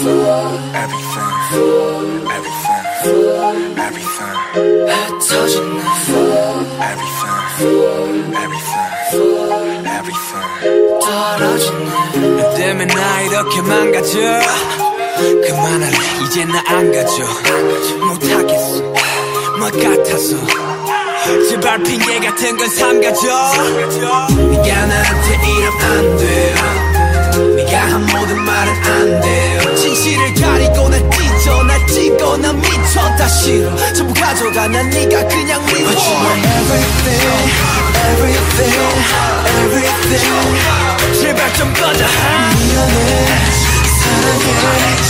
너 때문에 나 이렇게 망가져. 그만할래 이제 나 안 가져. 못하겠어 뭐 같아서. 제발 핑계 같은 건 삼가져. 네가 나한테 이러면 안 돼요. 네가 한 모든 말은 안 돼요. 진실을 가리고 날 찢어 날 찍어 난 미쳐 다 싫어. 전부 가져가 난 네가 그냥 미워. But you are everything, everything, everything. 제발 좀 꺼져. 미안해 사랑해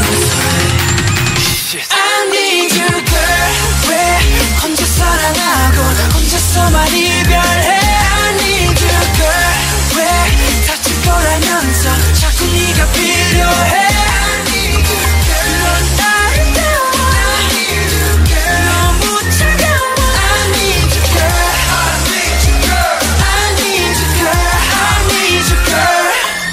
I need you girl. 왜 혼자 사랑하고 혼자서만 이별해. I need you girl. 왜 다칠 거라면서 자꾸 네가 필요해. I need you girl. 넌 아름다워. I need you girl. 너무 차가워. I need you girl. I need you girl. I need you girl. I need you girl.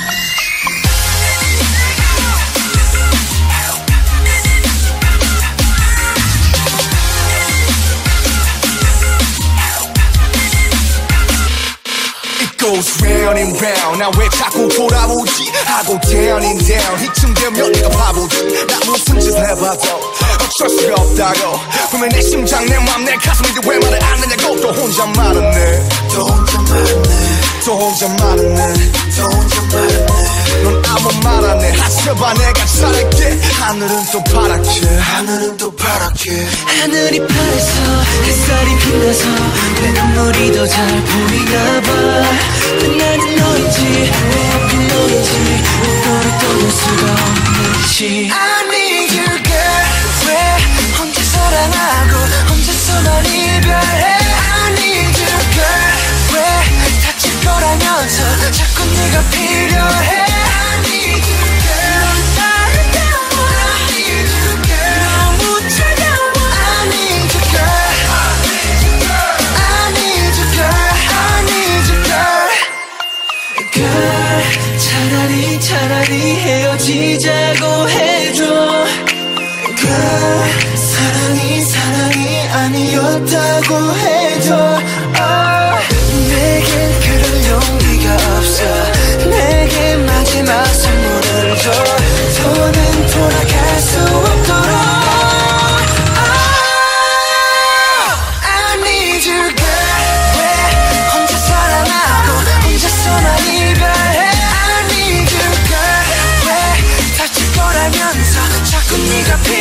Goes round and round. 나 왜 자꾸 돌아오지 하고 down and down. 이쯤 되면 내가 바보지. 나 무슨 짓을 해봐도 어쩔 수가 없다고. 분명 내 심장 내 맘 내 가슴인데 왜 말을 안 하냐고. 또 혼자 말았네 또 혼자 말았네 또 혼자 말았네 또 혼자 말았네. 넌 아무 말 안 해. 하셔봐 내가 잘할게. 하늘은 또 파랗게 하늘은 또 파랗게. 하늘이 파래서 햇살이 빛나서 내 눈물이 더 잘 보이나 봐. 나는 너인지 왜 하필 너인지 너를 떠날 수가 없는지. I need you girl. 왜 혼자 사랑하고 혼자서만 이별해. I need you girl. 왜 다칠 거라면서 자꾸 네가 필요해. I need you girl. 넌 아름다워. I need you girl. 너무 차가워. I need you girl. I need you girl. I need you girl. I need you girl. Girl, 차라리 헤어지자고 해줘. Girl, 사랑이 아니었다고 해줘. 내겐 그럴 용기가 없어. 내게 마지막 선물을 줘. 더는 돌아갈 수 없도록. I need you girl. 왜 혼자 사랑하고 혼자서만 이별해. I need you girl. 왜 다칠 거라면서 자꾸 네가 필요해.